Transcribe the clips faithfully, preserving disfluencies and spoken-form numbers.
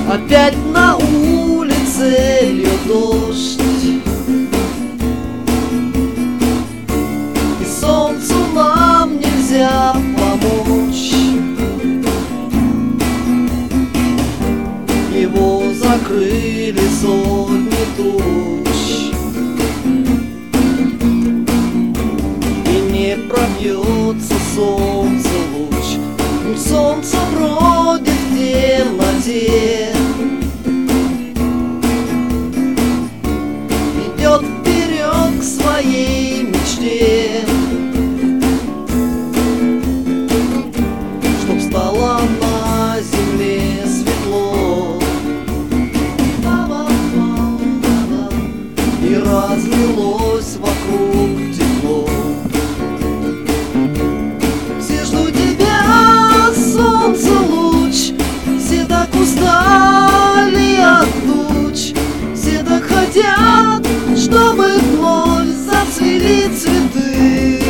Опять на улице льет дождь, и солнцу нам нельзя помочь. Его закрыли сотни туч, и не пробьется солнце луч. Солнце бродит в темноте, идет вперед к своей мечте, чтоб стало на земле светло и разлилось вокруг тепло. Все ждут тебя, солнце луч, все так устали от туч, все так хотят, чтобы вновь зацвели цветы.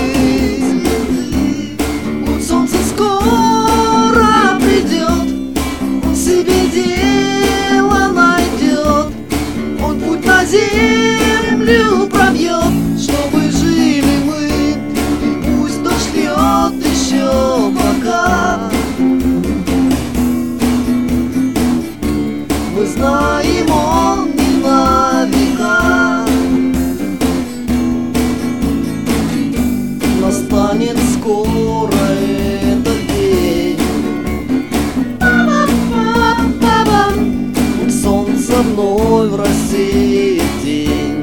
Луч солнца скоро придет, он себе дело найдет, он путь на землю пробьет, чтобы жили мы, и пусть дождь льет еще пока. Мы знаем, он не на века. Настанет скоро этот день, солнце вновь рассеет день.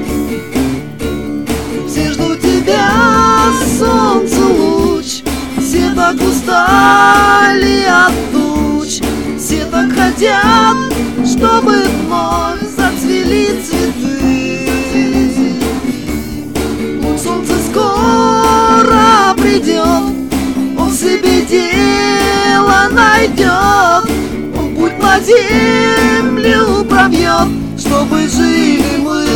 Все ждут тебя, солнце луч, все так устали от туч, все так хотят, чтобы вновь зацвели цветы. Луч солнца скоро придет, он себе дело найдет, он путь на землю пробьет, чтобы жили мы,